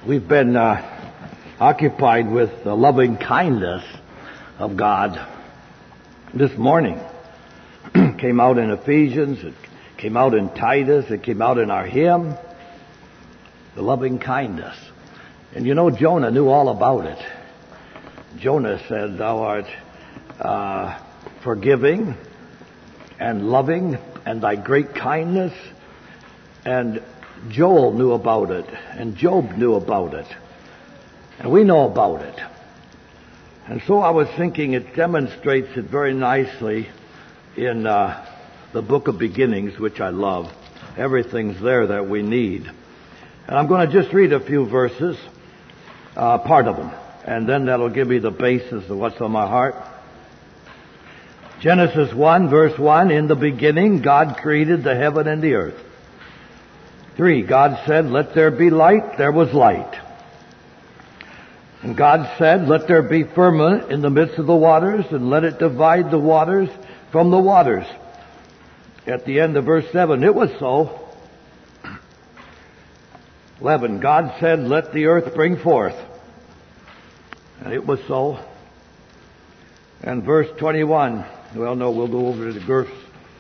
We've been occupied with the loving kindness of God this morning. Came out in Ephesians, it came out in Titus, it came out in our hymn, the loving kindness. And you know, Jonah knew all about it. Jonah said, "Thou art forgiving and loving, and thy great kindness." And Joel knew about it, and Job knew about it, and we know about it. And so I was thinking it demonstrates it very nicely in the book of Beginnings, which I love. Everything's there that we need. And I'm going to just read a few verses, part of them, and then that'll give me the basis of what's on my heart. Genesis 1, verse 1, "In the beginning God created the heaven and the earth." 3, God said, "Let there be light." There was light. And God said, "Let there be firmament in the midst of the waters, and let it divide the waters from the waters." At the end of verse 7, it was so. 11, God said, "Let the earth bring forth." And it was so. And verse 21, well, no, we'll go over to verse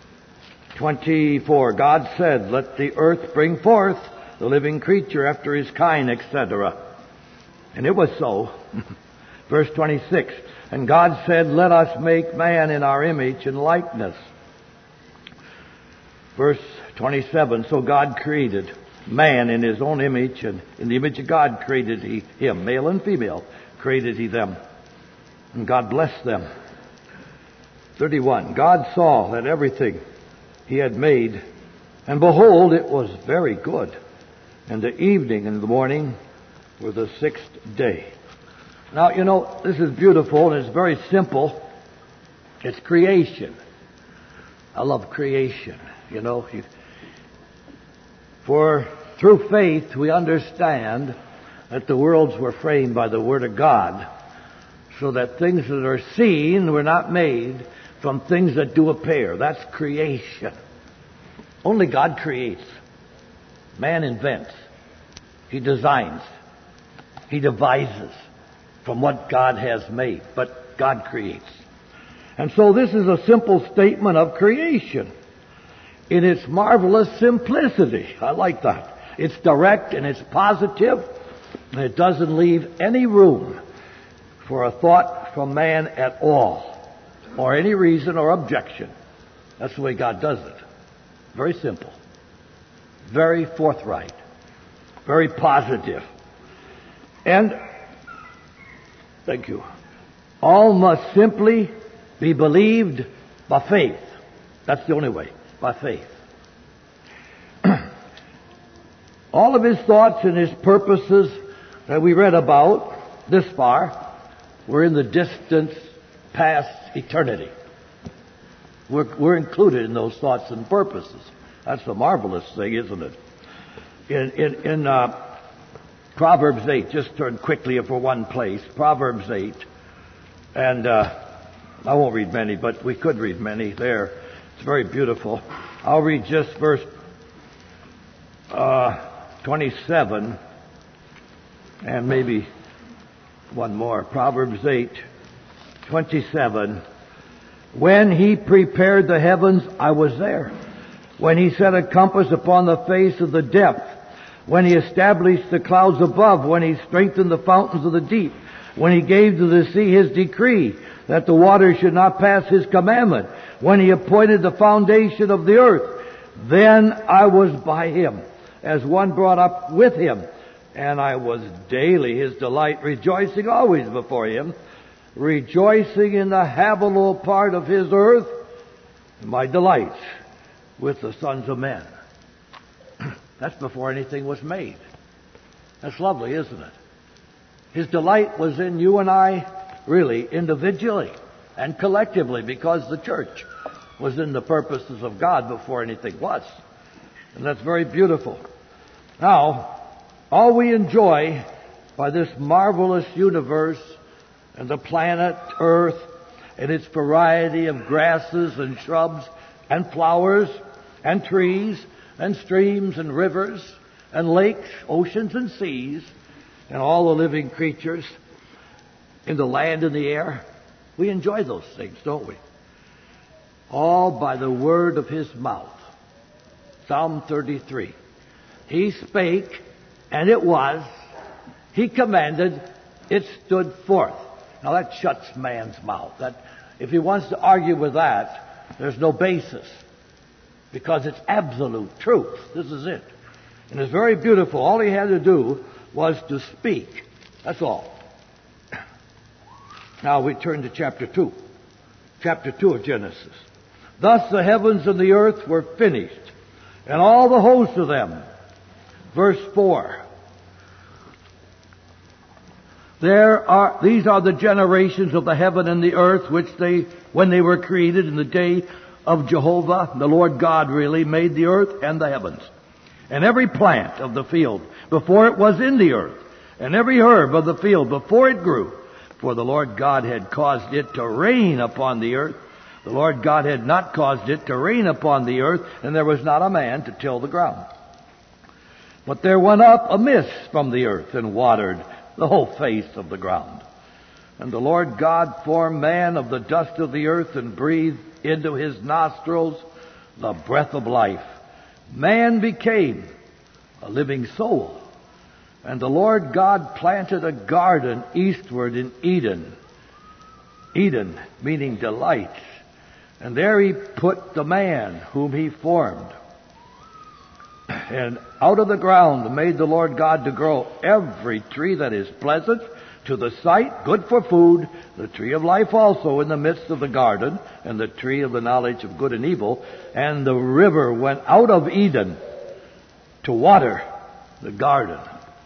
24. God said, "Let the earth bring forth the living creature after his kind," etc. And it was so. Verse 26, "And God said, Let us make man in our image and likeness." Verse 27, "So God created man in his own image, and in the image of God created he him, male and female created he them. And God blessed them." 31, "God saw that everything he had made, and behold, it was very good. And the evening and the morning were the sixth day." Now, you know, this is beautiful and it's very simple. It's creation. I love creation, you know. For through faith we understand that the worlds were framed by the Word of God, so that things that are seen were not made from things that do appear. That's creation. Only God creates. Man invents. He designs. He devises from what God has made. But God creates. And so this is a simple statement of creation in its marvelous simplicity. I like that. It's direct and it's positive, and it doesn't leave any room for a thought from man at all, or any reason or objection. That's the way God does it. Very simple. Very forthright. Very positive. And, thank you, all must simply be believed by faith. That's the only way, by faith. All of his thoughts and his purposes that we read about this far were in the distant past eternity. We're included in those thoughts and purposes. That's the marvelous thing, isn't it? In Proverbs 8, just turn quickly for one place. Proverbs 8, and I won't read many, but we could read many there. It's very beautiful. I'll read just verse 27, and maybe one more. Proverbs 8, 27. "When he prepared the heavens, I was there. When he set a compass upon the face of the depth. When he established the clouds above. When he strengthened the fountains of the deep. When he gave to the sea his decree, that the waters should not pass his commandment. When he appointed the foundation of the earth. Then I was by him, as one brought up with him. And I was daily his delight, rejoicing always before him, rejoicing in the habitable part of his earth, and my delights with the sons of men." That's before anything was made. That's lovely, isn't it? His delight was in you and I, really, individually and collectively, because the church was in the purposes of God before anything was. And that's very beautiful. Now, all we enjoy by this marvelous universe and the planet Earth and its variety of grasses and shrubs and flowers and trees and streams and rivers and lakes, oceans and seas and all the living creatures in the land and the air. We enjoy those things, don't we? All by the word of his mouth. Psalm 33. He spake, and it was. He commanded, it stood forth. Now that shuts man's mouth. If he wants to argue with that, there's no basis. Because it's absolute truth. This is it. And it's very beautiful. All he had to do was to speak. That's all. Now we turn to chapter 2. Chapter 2 of Genesis. Thus the heavens and the earth were finished, and all the hosts of them. Verse 4. These are the generations of the heaven and the earth, when they were created in the day of Jehovah, the Lord God really made the earth and the heavens, and every plant of the field before it was in the earth, and every herb of the field before it grew. For the Lord God had caused it to rain upon the earth. The Lord God had not caused it to rain upon the earth, and there was not a man to till the ground. But there went up a mist from the earth and watered the whole face of the ground. And the Lord God formed man of the dust of the earth and breathed into his nostrils the breath of life. Man became a living soul. And the Lord God planted a garden eastward in Eden. Eden meaning delights. And there he put the man whom he formed. And out of the ground made the Lord God to grow every tree that is pleasant to the sight, good for food, the tree of life also in the midst of the garden, and the tree of the knowledge of good and evil. And the river went out of Eden to water the garden.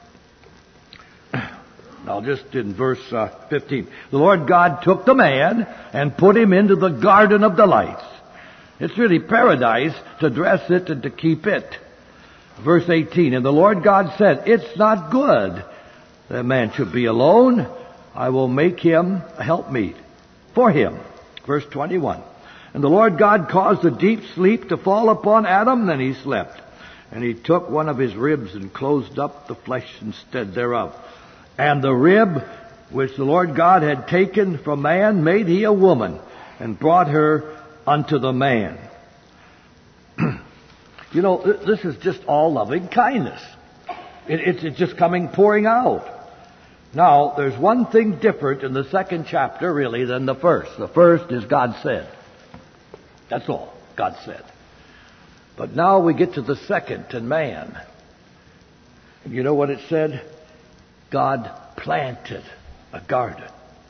Now just in verse 15. The Lord God took the man and put him into the garden of delights. It's really paradise to dress it and to keep it. Verse 18. And the Lord God said, it's not good that man should be alone. I will make him a helpmeet for him. Verse 21. And the Lord God caused a deep sleep to fall upon Adam, then he slept. And he took one of his ribs and closed up the flesh instead thereof. And the rib which the Lord God had taken from man made he a woman, and brought her unto the man. You know, this is just all loving kindness. It's just pouring out. Now, there's one thing different in the second chapter, really, than the first. The first is God said. That's all. God said. But now we get to the second, and man. And you know what it said? God planted a garden.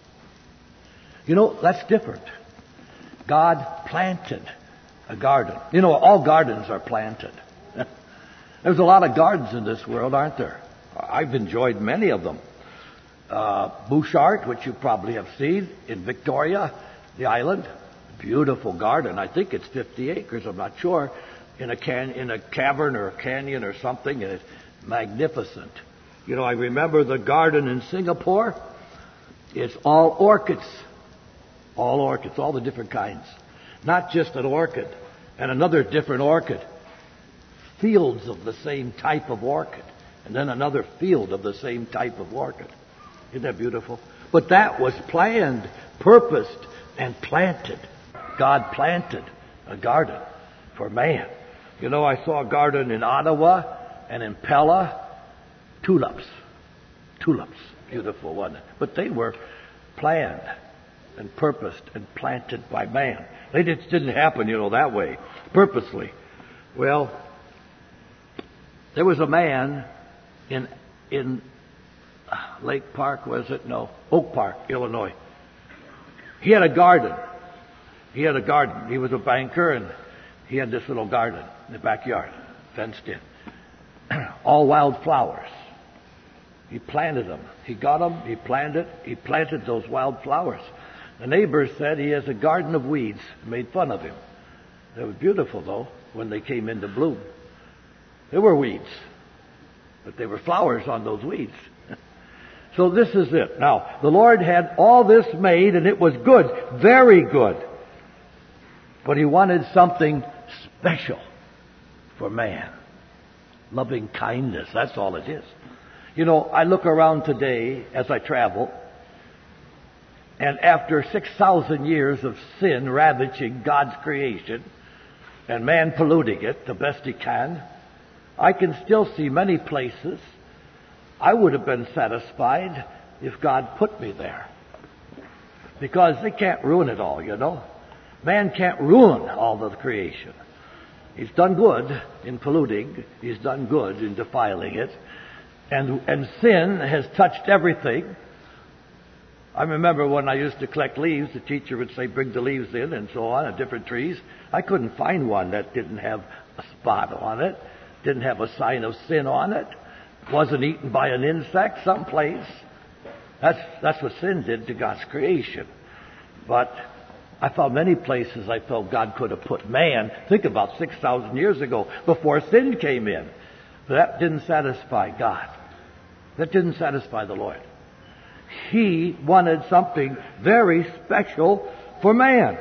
You know, that's different. God planted a garden. You know, all gardens are planted. There's a lot of gardens in this world, aren't there? I've enjoyed many of them. Bouchard, which you probably have seen in Victoria, the island. Beautiful garden. I think it's 50 acres, I'm not sure. In a cavern or a canyon or something, and it's magnificent. You know, I remember the garden in Singapore. It's all orchids. All orchids, all the different kinds. Not just an orchid and another different orchid. Fields of the same type of orchid. And then another field of the same type of orchid. Isn't that beautiful? But that was planned, purposed, and planted. God planted a garden for man. You know, I saw a garden in Ottawa and in Pella. Tulips. Beautiful, wasn't it? But they were planned and purposed and planted by man. They just didn't happen, that way, purposely. Well, there was a man in Lake Park, was it? No, Oak Park, Illinois. He had a garden. He was a banker, and he had this little garden in the backyard, fenced in. All wild flowers. He planted them. He got them. He planted those wild flowers. The neighbors said he has a garden of weeds. Made fun of him. They were beautiful, though, when they came into bloom. They were weeds, but they were flowers on those weeds. So this is it. Now, the Lord had all this made, and it was good, very good. But he wanted something special for man. Loving kindness, that's all it is. You know, I look around today as I travel, and after 6,000 years of sin ravaging God's creation, and man polluting it the best he can, I can still see many places I would have been satisfied if God put me there. Because they can't ruin it all, you know. Man can't ruin all of the creation. He's done good in polluting. He's done good in defiling it. And sin has touched everything. I remember when I used to collect leaves, the teacher would say, bring the leaves in and so on, of different trees. I couldn't find one that didn't have a spot on it, didn't have a sign of sin on it, wasn't eaten by an insect someplace. That's what sin did to God's creation. But I found many places I felt God could have put man. Think about 6,000 years ago, before sin came in. But that didn't satisfy God. That didn't satisfy the Lord. He wanted something very special for man.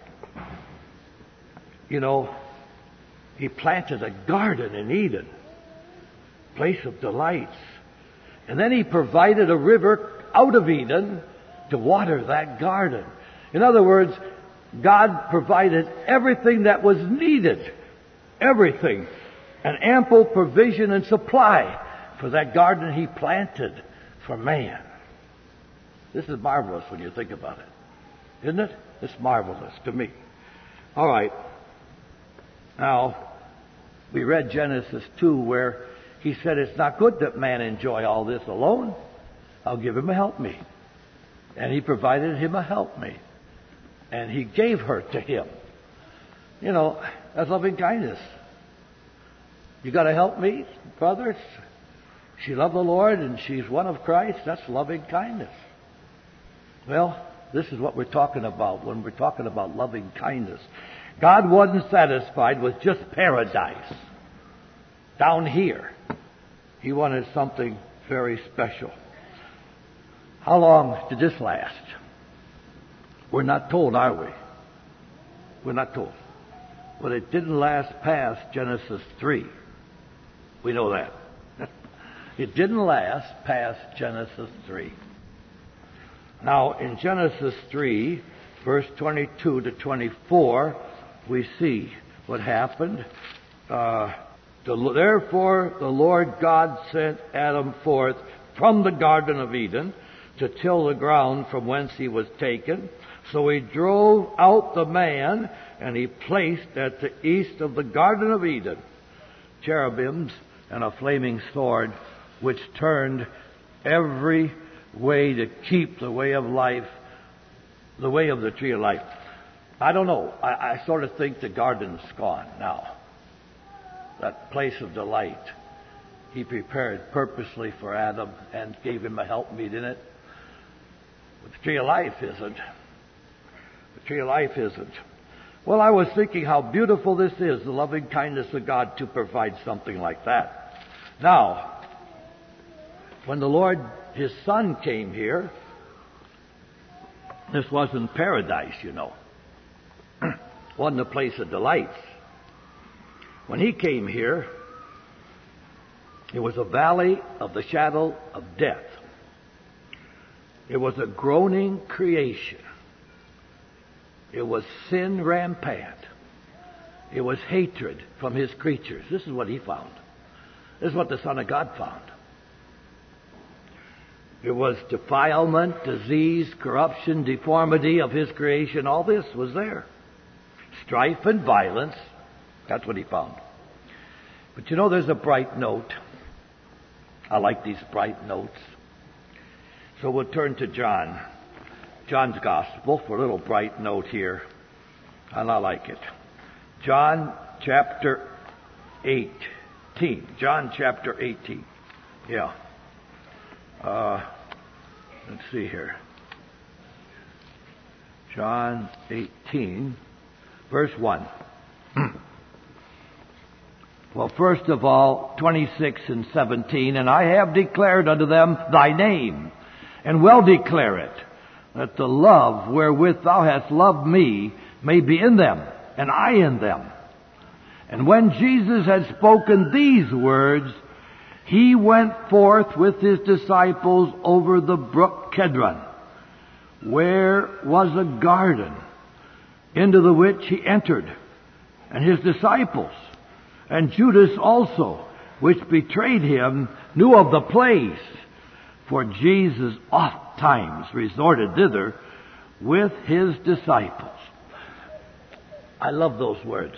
You know, He planted a garden in Eden, place of delights. And then He provided a river out of Eden to water that garden. In other words, God provided everything that was needed. Everything. An ample provision and supply for that garden He planted for man. This is marvelous when you think about it. Isn't it? It's marvelous to me. All right. Now, we read Genesis 2 where He said it's not good that man enjoy all this alone. I'll give him a helpmeet. And He provided him a helpmeet. And He gave her to him. You know, that's loving kindness. You got a helpmeet, brothers? She loved the Lord and she's one of Christ. That's loving kindness. Well, this is what we're talking about when we're talking about loving kindness. God wasn't satisfied with just paradise down here. He wanted something very special. How long did this last? We're not told, are we? We're not told. But it didn't last past Genesis 3. We know that. It didn't last past Genesis 3. Now, in Genesis 3, verse 22 to 24, we see what happened. Therefore, the Lord God sent Adam forth from the Garden of Eden to till the ground from whence he was taken. So He drove out the man, and He placed at the east of the Garden of Eden cherubims and a flaming sword, which turned every way to keep the way of life, the way of the tree of life. I don't know. I sort of think the garden's gone now. That place of delight He prepared purposely for Adam and gave him a helpmeet in it. But the tree of life isn't. The tree of life isn't. Well, I was thinking how beautiful this is, the loving kindness of God to provide something like that. Now, when the Lord, His Son, came here, this wasn't paradise, you know. Wasn't a place of delights. When He came here, it was a valley of the shadow of death. It was a groaning creation. It was sin rampant. It was hatred from His creatures. This is what He found. This is what the Son of God found. It was defilement, disease, corruption, deformity of His creation. All this was there. Strife and violence. That's what He found. But you know, there's a bright note. I like these bright notes. So we'll turn to John's Gospel for a little bright note here. And I like it. John chapter 18. John chapter 18. Yeah. Let's see here. John 18, verse 1. Well, first of all, 26 and 17, and I have declared unto them thy name, and will declare it, that the love wherewith thou hast loved me may be in them, and I in them. And when Jesus had spoken these words, he went forth with his disciples over the brook Kedron, where was a garden, into the which he entered, and his disciples, and Judas also, which betrayed him, knew of the place, for Jesus oft times resorted thither with his disciples. I love those words.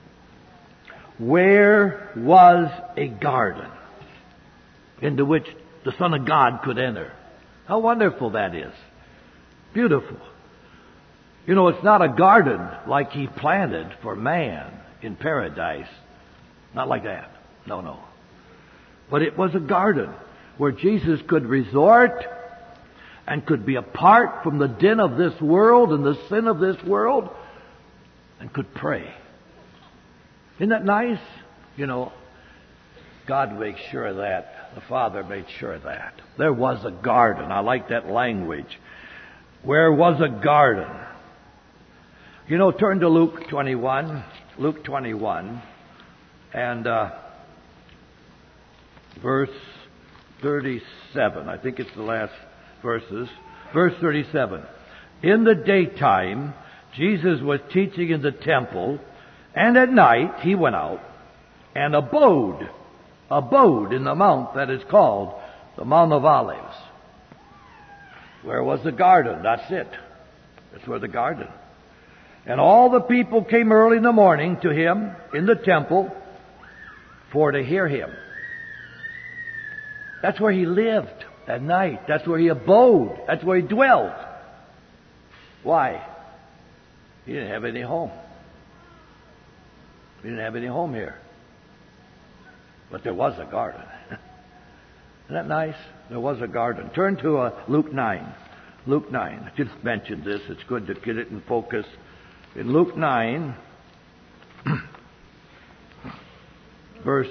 Where was a garden into which the Son of God could enter? How wonderful that is. Beautiful. You know, it's not a garden like he planted for man in paradise. Not like that. No. But it was a garden where Jesus could resort and could be apart from the din of this world and the sin of this world and could pray. Isn't that nice? You know, God makes sure of that. The Father made sure of that. There was a garden. I like that language. Where was a garden? You know, turn to Luke 21. Luke 21 and verse 37. I think it's the last verses. Verse 37. In the daytime, Jesus was teaching in the temple, and at night he went out and abode in the mount that is called the Mount of Olives. Where was the garden? That's it. That's where the garden. And all the people came early in the morning to him in the temple for to hear him. That's where he lived at night. That's where he abode. That's where he dwelt. Why? He didn't have any home. He didn't have any home here. But there was a garden. Isn't that nice? There was a garden. Turn to Luke 9. Luke 9. I just mentioned this. It's good to get it in focus. In Luke 9, verse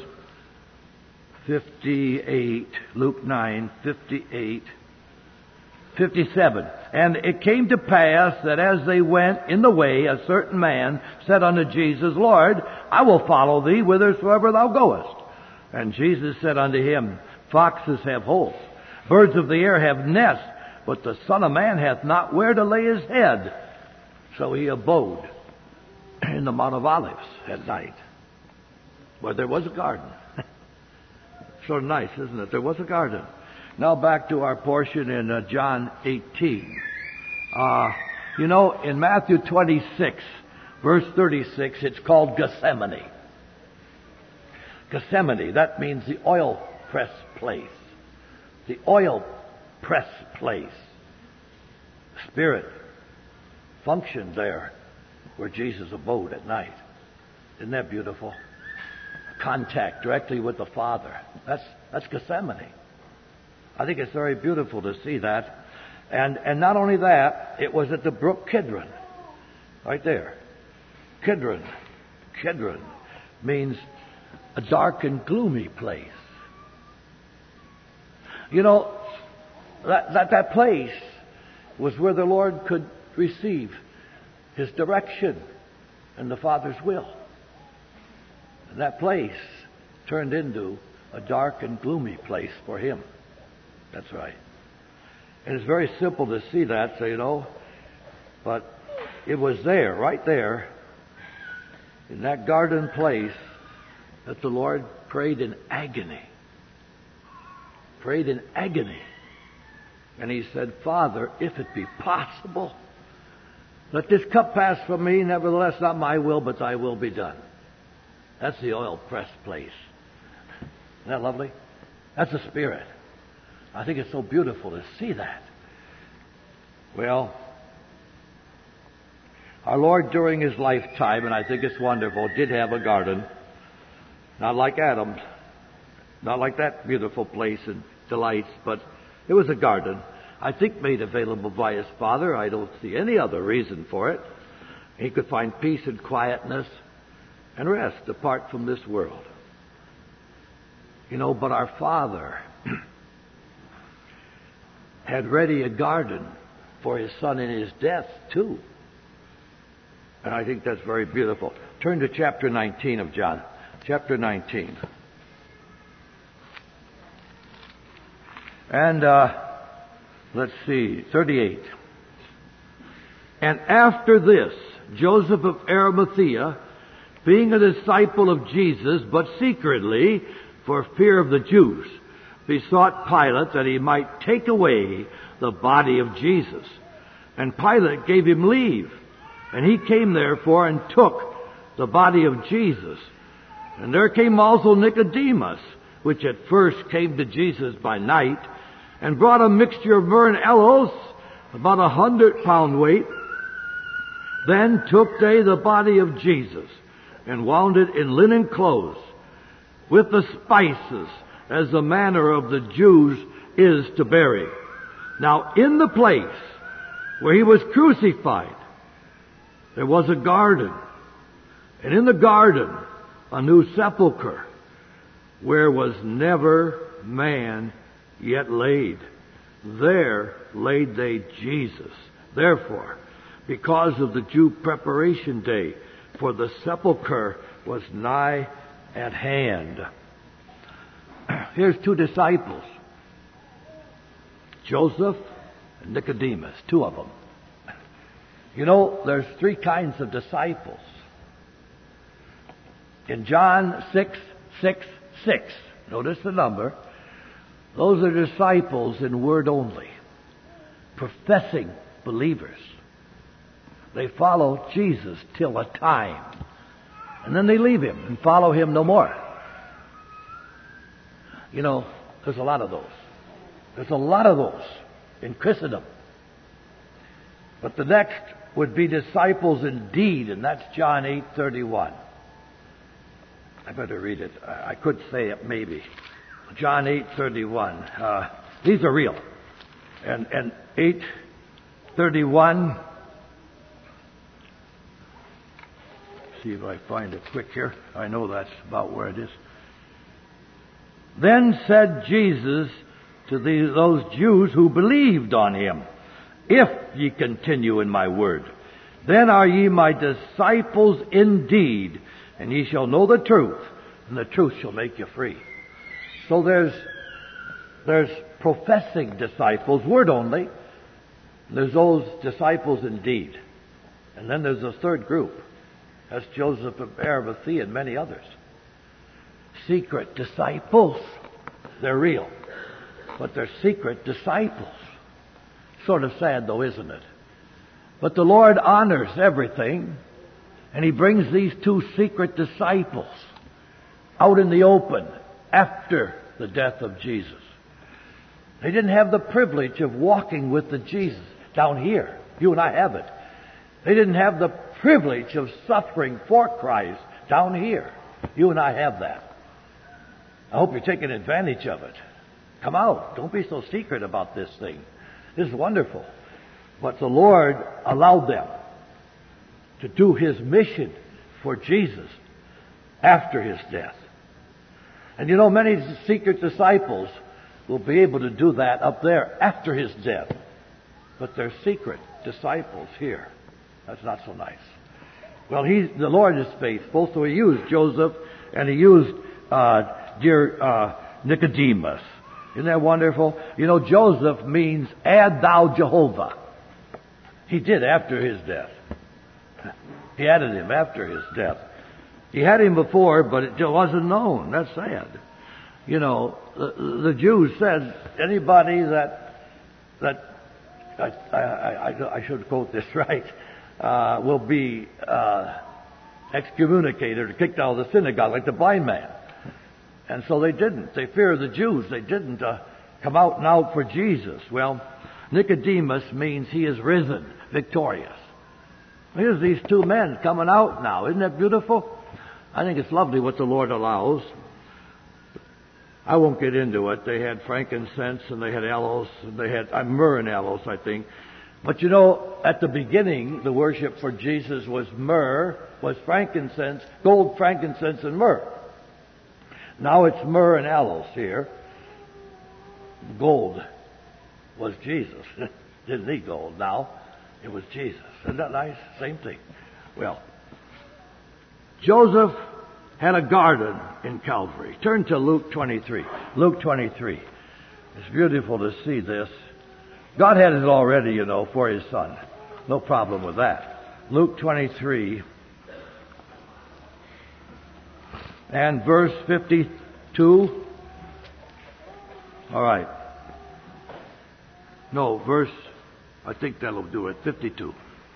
58, Luke 9, 58, 57. And it came to pass that as they went in the way, a certain man said unto Jesus, Lord, I will follow thee whithersoever thou goest. And Jesus said unto him, Foxes have holes, birds of the air have nests, but the Son of Man hath not where to lay his head. So he abode in the Mount of Olives at night, where there was a garden. So nice, isn't it? There was a garden. Now back to our portion in John 18. You know, in Matthew 26, verse 36, it's called Gethsemane. Gethsemane, that means the oil press place. The oil press place. Spirit functioned there where Jesus abode at night. Isn't that beautiful? Contact directly with the Father. That's Gethsemane. I think it's very beautiful to see that. And not only that, it was at the brook Kidron. Right there. Kidron. Kidron means a dark and gloomy place. You know, that place was where the Lord could receive His direction and the Father's will. And that place turned into a dark and gloomy place for Him. That's right. And it's very simple to see that, so you know. But it was there, right there, in that garden place, that the Lord prayed in agony. Prayed in agony. And He said, Father, if it be possible, let this cup pass from me. Nevertheless, not my will, but thy will be done. That's the oil press place. Isn't that lovely? That's the Spirit. I think it's so beautiful to see that. Well, our Lord during His lifetime, and I think it's wonderful, did have a garden. Not like Adam's. Not like that beautiful place and delights, but it was a garden. I think made available by His Father. I don't see any other reason for it. He could find peace and quietness and rest apart from this world. You know, but our Father had ready a garden for His Son in His death, too. And I think that's very beautiful. Turn to chapter 19 of John. Chapter 19. And let's see, 38. And after this, Joseph of Arimathea, being a disciple of Jesus, but secretly, for fear of the Jews, besought Pilate that he might take away the body of Jesus. And Pilate gave him leave. And he came therefore and took the body of Jesus. And there came also Nicodemus, which at first came to Jesus by night, and brought a mixture of myrrh and aloes, about 100 pound weight. Then took they the body of Jesus, and wound it in linen clothes, with the spices, as the manner of the Jews is to bury. Now in the place where he was crucified, there was a garden, and in the garden a new sepulchre, where was never man yet laid. There laid they Jesus. Therefore, because of the Jew preparation day, for the sepulchre was nigh at hand. Here's two disciples, Joseph and Nicodemus, two of them. You know, there's three kinds of disciples. In John 6:6, notice the number, those are disciples in word only, professing believers. They follow Jesus till a time, and then they leave him and follow him no more. You know, there's a lot of those. There's a lot of those in Christendom. But the next would be disciples indeed, and that's John 8:31. I better read it. I could say it maybe. John 8:31. These are real. And 8:31. See if I find it quick here. I know that's about where it is. Then said Jesus to those Jews who believed on him, if ye continue in my word, then are ye my disciples indeed, and ye shall know the truth, and the truth shall make you free. So there's professing disciples, word only. There's those disciples indeed. And then there's a third group. That's Joseph of Arimathea and many others. Secret disciples. They're real, but they're secret disciples. Sort of sad though, isn't it? But the Lord honors everything, and He brings these two secret disciples out in the open after the death of Jesus. They didn't have the privilege of walking with the Jesus down here. You and I have it. They didn't have the privilege of suffering for Christ down here. You and I have that. I hope you're taking advantage of it. Come out. Don't be so secret about this thing. This is wonderful. But the Lord allowed them to do His mission for Jesus after His death. And you know, many secret disciples will be able to do that up there after His death. But they're secret disciples here. That's not so nice. Well, the Lord is faithful, so He used Joseph and He used dear Nicodemus. Isn't that wonderful? You know, Joseph means, add thou Jehovah. He did after his death. He added him after his death. He had him before, but it wasn't known. That's sad. You know, the Jews said, anybody that I should quote this right, will be excommunicated or kicked out of the synagogue, like the blind man. And so they didn't. They feared the Jews. They didn't come out and out for Jesus. Well, Nicodemus means he is risen, victorious. Here's these two men coming out now. Isn't that beautiful? I think it's lovely what the Lord allows. I won't get into it. They had frankincense and they had aloes. And they had myrrh and aloes, I think. But you know, at the beginning, the worship for Jesus was myrrh, was frankincense, gold, frankincense, and myrrh. Now it's myrrh and aloes here. Gold was Jesus. Didn't need gold now. It was Jesus. Isn't that nice? Same thing. Well, Joseph had a garden in Calvary. Turn to Luke 23. Luke 23. It's beautiful to see this. God had it already, for His Son. No problem with that. Luke 23 and verse 52. All right. No, I think that'll do it, 52.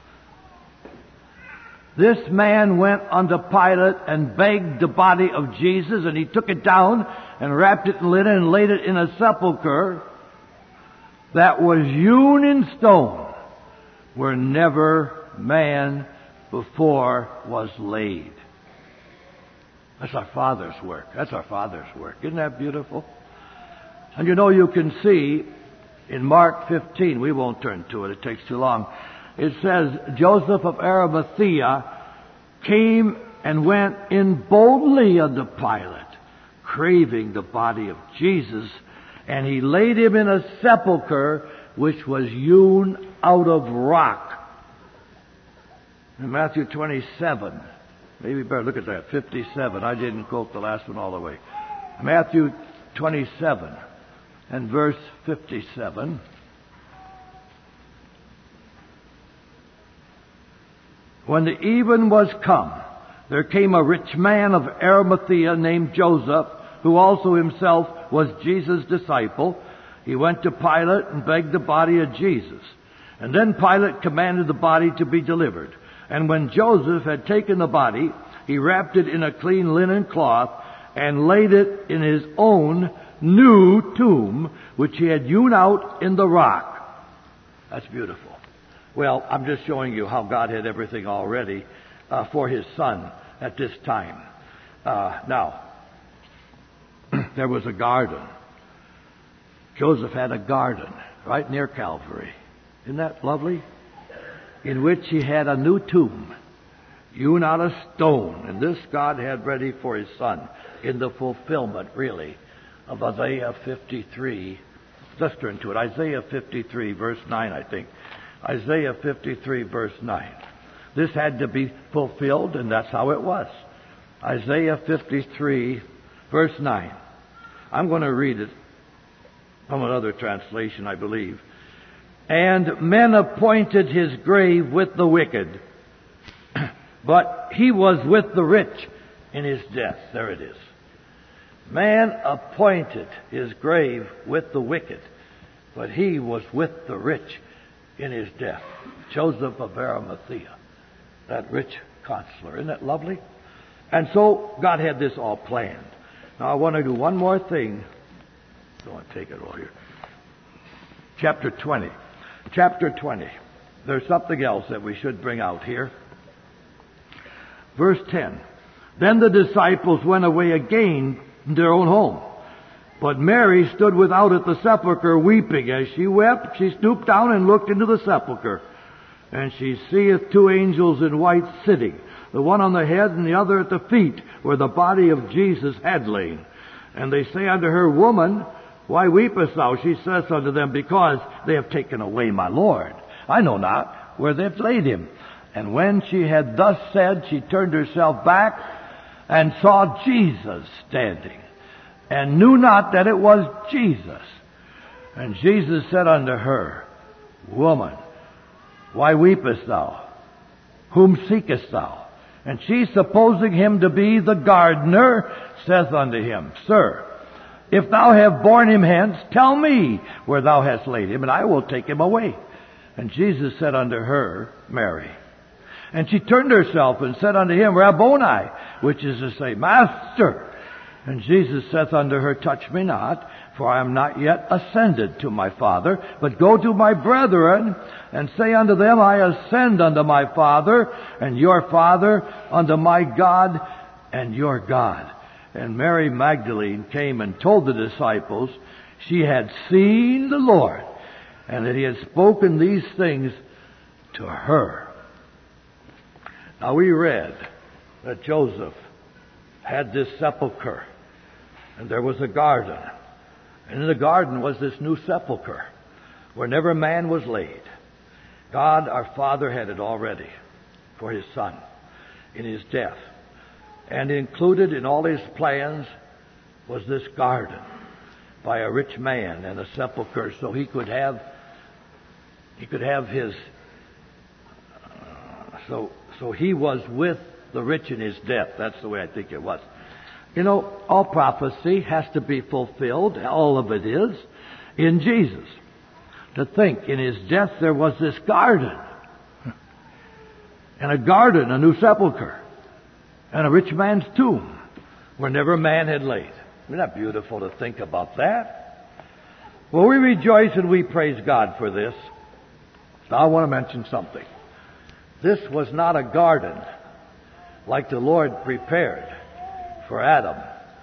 This man went unto Pilate and begged the body of Jesus, and he took it down and wrapped it in linen and laid it in a sepulchre that was hewn in stone, where never man before was laid. That's our Father's work. That's our Father's work. Isn't that beautiful? And you can see in Mark 15, we won't turn to it, it takes too long. It says, Joseph of Arimathea came and went in boldly unto Pilate, craving the body of Jesus, and he laid him in a sepulchre which was hewn out of rock. In Matthew 27, maybe better look at that, 57. I didn't quote the last one all the way. Matthew 27 and verse 57. When the even was come, there came a rich man of Arimathea named Joseph, who also himself was Jesus' disciple. He went to Pilate and begged the body of Jesus. And then Pilate commanded the body to be delivered. And when Joseph had taken the body, he wrapped it in a clean linen cloth and laid it in his own new tomb, which he had hewn out in the rock. That's beautiful. Well, I'm just showing you how God had everything already for His Son at this time. Now, there was a garden. Joseph had a garden right near Calvary. Isn't that lovely? In which he had a new tomb, hewn out of stone. And this God had ready for His Son in the fulfillment, really, of Isaiah 53. Let's turn to it. Isaiah 53, verse 9, I think. Isaiah 53, verse 9. This had to be fulfilled, and that's how it was. Isaiah 53, verse 9. I'm going to read it from another translation, I believe. And men appointed his grave with the wicked, but he was with the rich in his death. There it is. Man appointed his grave with the wicked, but he was with the rich in his death. Joseph of Arimathea, that rich counselor. Isn't that lovely? And so God had this all planned. Now I want to do one more thing. Don't want to take it all here. Chapter 20. Chapter 20. There's something else that we should bring out here. Verse 10. Then the disciples went away again to their own home. But Mary stood without at the sepulchre weeping. As she wept, she stooped down and looked into the sepulchre. And she seeth two angels in white sitting, the one on the head and the other at the feet, where the body of Jesus had lain. And they say unto her, Woman, why weepest thou? She saith unto them, Because they have taken away my Lord. I know not where they have laid him. And when she had thus said, she turned herself back and saw Jesus standing, and knew not that it was Jesus. And Jesus said unto her, Woman, why weepest thou? Whom seekest thou? And she, supposing him to be the gardener, saith unto him, Sir, if thou have borne him hence, tell me where thou hast laid him, and I will take him away. And Jesus said unto her, Mary. And she turned herself and said unto him, Rabboni, which is to say, Master. And Jesus saith unto her, Touch me not, for I am not yet ascended to my Father, but go to my brethren, and say unto them, I ascend unto my Father, and your Father, unto my God, and your God. And Mary Magdalene came and told the disciples she had seen the Lord, and that he had spoken these things to her. Now we read that Joseph had this sepulchre, and there was a garden. And in the garden was this new sepulchre, where never man was laid. God, our Father, had it already for His Son in His death. And included in all His plans was this garden. by a rich man and a sepulcher, so he could have his. So he was with the rich in his death. That's the way I think it was. You know, all prophecy has to be fulfilled. All of it is in Jesus. To think in his death there was this garden. And a garden, a new sepulcher. And a rich man's tomb where never man had laid. Isn't that beautiful to think about that? Well, we rejoice and we praise God for this. Now I want to mention something. This was not a garden like the Lord prepared for Adam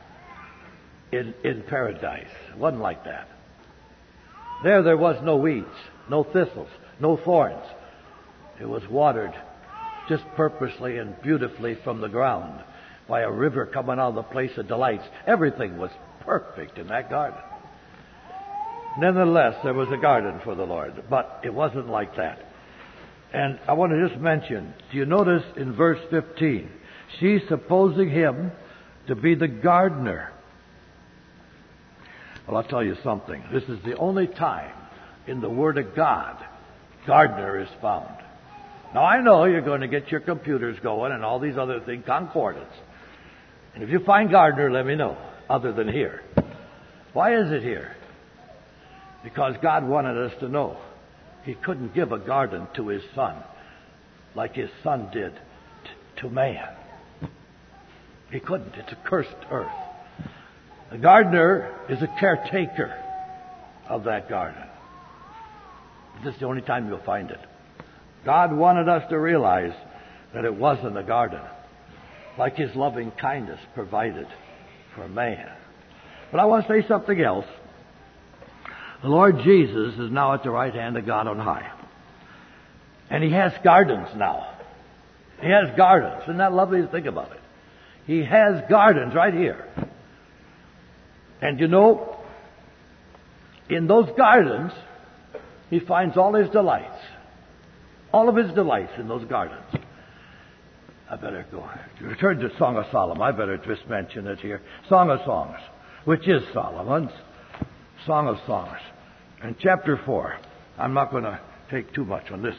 in paradise. It wasn't like that. There was no weeds, no thistles, no thorns. It was watered just purposely and beautifully from the ground by a river coming out of the place of delights. Everything was perfect in that garden. Nevertheless, there was a garden for the Lord, but it wasn't like that. And I want to just mention, do you notice in verse 15, she's supposing him to be the gardener. Well, I'll tell you something. This is the only time in the Word of God gardener is found. Now, I know you're going to get your computers going and all these other things, concordance. And if you find gardener, let me know, other than here. Why is it here? Because God wanted us to know He couldn't give a garden to His Son like His Son did to man. He couldn't. It's a cursed earth. The gardener is a caretaker of that garden. This is the only time you'll find it. God wanted us to realize that it wasn't a garden, like His loving kindness provided for man. But I want to say something else. The Lord Jesus is now at the right hand of God on high. And He has gardens now. He has gardens. Isn't that lovely to think about it? He has gardens right here. And you know, in those gardens, He finds all His delights. All of His delights in those gardens. I better go. Return to Song of Solomon. I better just mention it here. Song of Songs, which is Solomon's. Song of Songs. And chapter 4. I'm not going to take too much on this.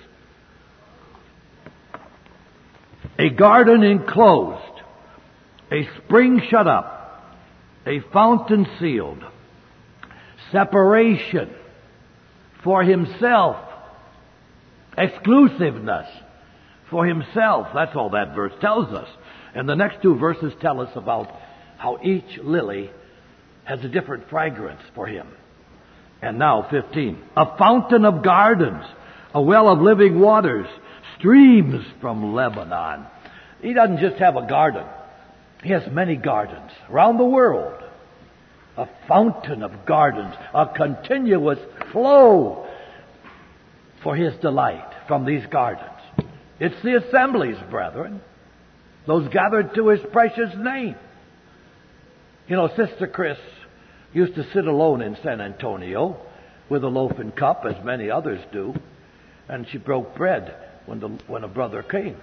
A garden enclosed, a spring shut up, a fountain sealed, separation for himself, exclusiveness for himself. That's all that verse tells us. And the next two verses tell us about how each lily has a different fragrance for him. And now 15. A fountain of gardens, a well of living waters, streams from Lebanon. He doesn't just have a garden. He has many gardens around the world. A fountain of gardens, a continuous flow for His delight from these gardens. It's the assemblies, brethren, those gathered to His precious name. You know, Sister Chris used to sit alone in San Antonio with a loaf and cup, as many others do, and she broke bread when a brother came.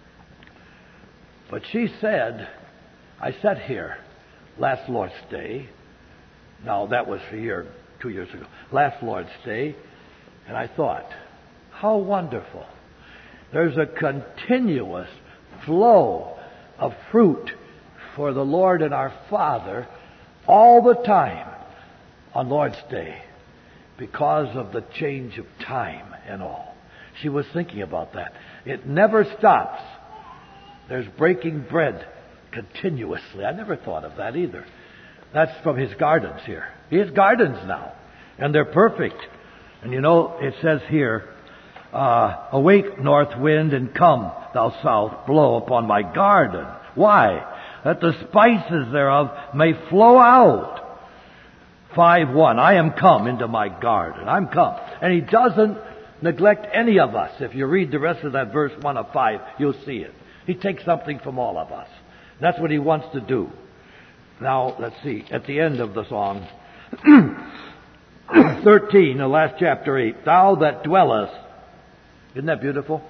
But she said, I sat here last Lord's Day. Now, that was 2 years ago. Last Lord's Day, and I thought, how wonderful. There's a continuous flow of fruit for the Lord and our Father all the time on Lord's Day because of the change of time and all. She was thinking about that. It never stops. There's breaking bread continuously. I never thought of that either. That's from His gardens here. He has gardens now, and they're perfect. And you know, it says here, awake, north wind, and come, thou south, blow upon my garden. Why? That the spices thereof may flow out. 5:1. I am come into my garden. I'm come. And He doesn't neglect any of us. If you read the rest of that verse 1 of 5, you'll see it. He takes something from all of us. That's what He wants to do. Now, let's see. At the end of the song, 13, the last chapter 8. Thou that dwellest. Isn't that beautiful?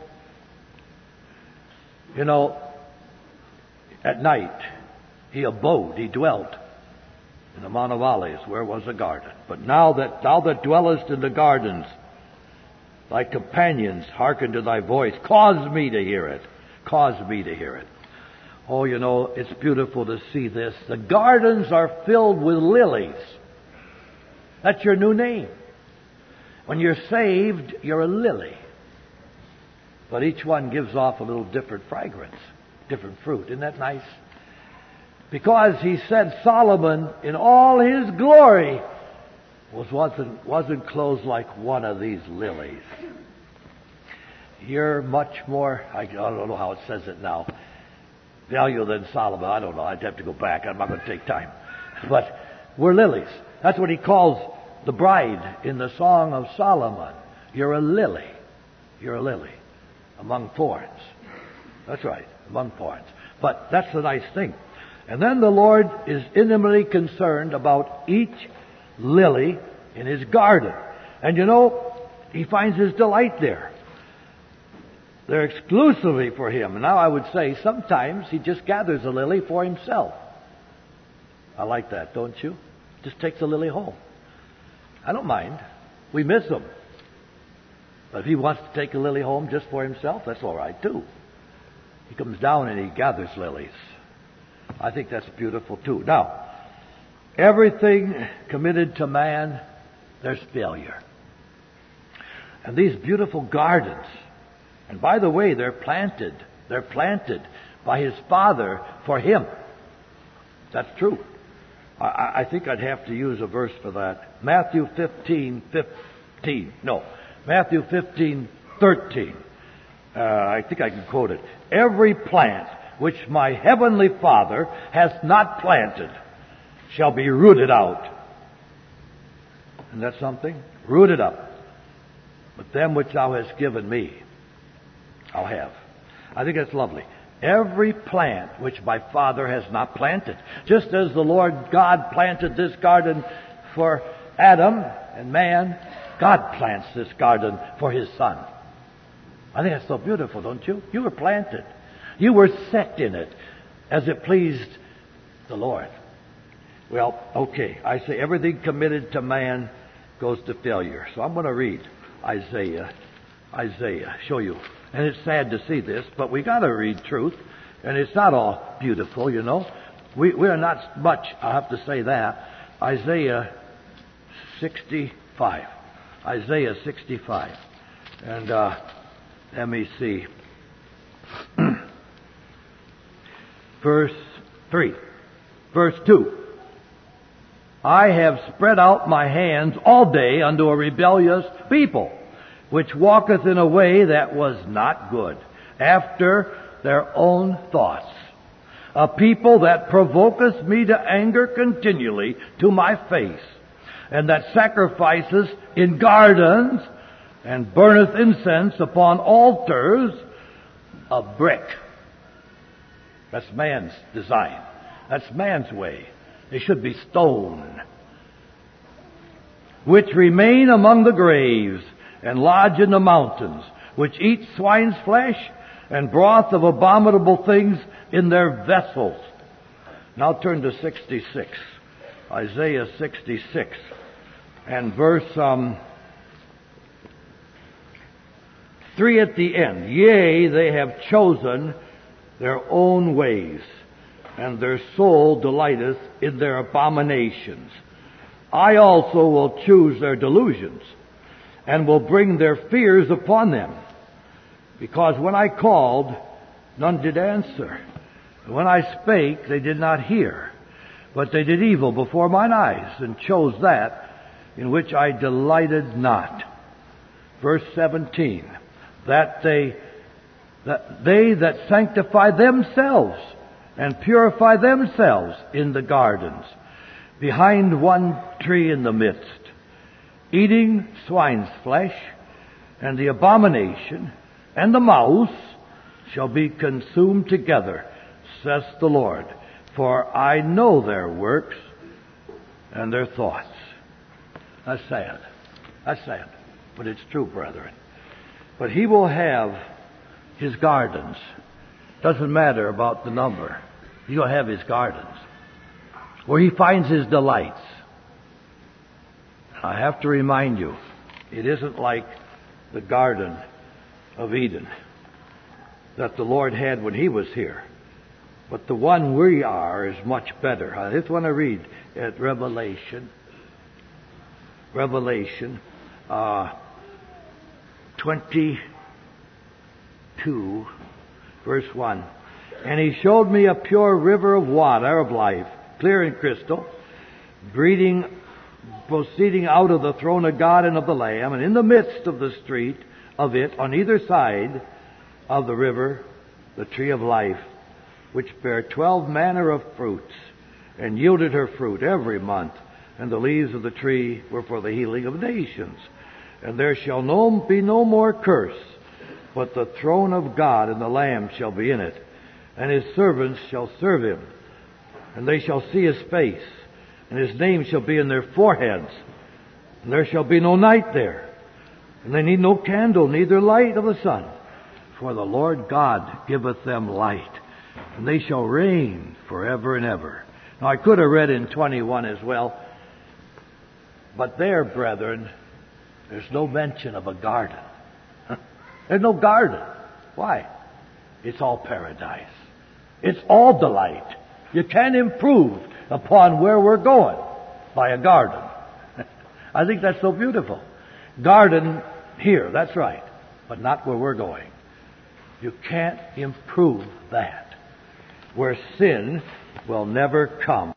You know, at night, He abode, He dwelt In the Mount of Olives, where was the garden? But now that thou that dwellest in the gardens, thy companions hearken to thy voice. Cause me to hear it. Cause me to hear it. Oh, you know, it's beautiful to see this. The gardens are filled with lilies. That's your new name. When you're saved, you're a lily. But each one gives off a little different fragrance, different fruit. Isn't that nice? Because he said Solomon, in all his glory, wasn't clothed like one of these lilies. You're much more, I don't know how it says it now, value than Solomon. I don't know. I'd have to go back. I'm not going to take time. But we're lilies. That's what he calls the bride in the Song of Solomon. You're a lily. You're a lily among thorns. That's right, among thorns. But that's the nice thing. And then the Lord is intimately concerned about each lily in his garden. And you know, he finds his delight there. They're exclusively for him. And now I would say sometimes he just gathers a lily for himself. I like that, don't you? Just takes a lily home. I don't mind. We miss them. But if he wants to take a lily home just for himself, that's all right too. He comes down and he gathers lilies. I think that's beautiful too. Now, everything committed to man, there's failure. And these beautiful gardens, and by the way, they're planted by his Father for him. That's true. I think I'd have to use a verse for that. Matthew 15:13. No, Matthew 15:13. I think I can quote it. Every plant which my heavenly Father has not planted shall be rooted out. Isn't that something? Rooted up. But them which thou hast given me, I'll have. I think that's lovely. Every plant which my Father has not planted. Just as the Lord God planted this garden for Adam and man, God plants this garden for his Son. I think that's so beautiful, don't you? You were planted. You were set in it as it pleased the Lord. Well, okay, I say everything committed to man goes to failure. So I'm going to read Isaiah, show you. And it's sad to see this, but we got to read truth. And it's not all beautiful, you know. We are not much, I have to say that. Isaiah 65. Isaiah 65. And let me see. Verse 3. Verse 2. I have spread out my hands all day unto a rebellious people, which walketh in a way that was not good, after their own thoughts. A people that provoketh me to anger continually to my face, and that sacrifices in gardens, and burneth incense upon altars of brick. That's man's design. That's man's way. They should be stone. Which remain among the graves, and lodge in the mountains, which eat swine's flesh, and broth of abominable things in their vessels. Now turn to 66. Isaiah 66. And verse 3 at the end. Yea, they have chosen their own ways, and their soul delighteth in their abominations. I also will choose their delusions, and will bring their fears upon them. Because when I called, none did answer. And when I spake, they did not hear. But they did evil before mine eyes, and chose that in which I delighted not. Verse 17. That they that sanctify themselves and purify themselves in the gardens, behind one tree in the midst, eating swine's flesh, and the abomination and the mouse shall be consumed together, says the Lord. For I know their works and their thoughts. That's sad. That's sad. But it's true, brethren. But he will have his gardens. Doesn't matter about the number. He'll have his gardens. where he finds his delights. I have to remind you, it isn't like the Garden of Eden that the Lord had when he was here. But the one we are is much better. I just want to read at Revelation 22, verse 1. And he showed me a pure river of water of life, clear and crystal, proceeding out of the throne of God and of the Lamb, and in the midst of the street of it, on either side of the river, the tree of life, which bare 12 manner of fruits, and yielded her fruit every month. And the leaves of the tree were for the healing of nations. And there shall be no more curse, but the throne of God and the Lamb shall be in it, and his servants shall serve him. And they shall see his face, and his name shall be in their foreheads. And there shall be no night there. And they need no candle, neither light of the sun. For the Lord God giveth them light, and they shall reign forever and ever. Now I could have read in 21 as well, but there, brethren, there's no mention of a garden. There's no garden. Why? It's all paradise. It's all delight. You can't improve upon where we're going by a garden. I think that's so beautiful. Garden here, that's right, but not where we're going. You can't improve that. Where sin will never come.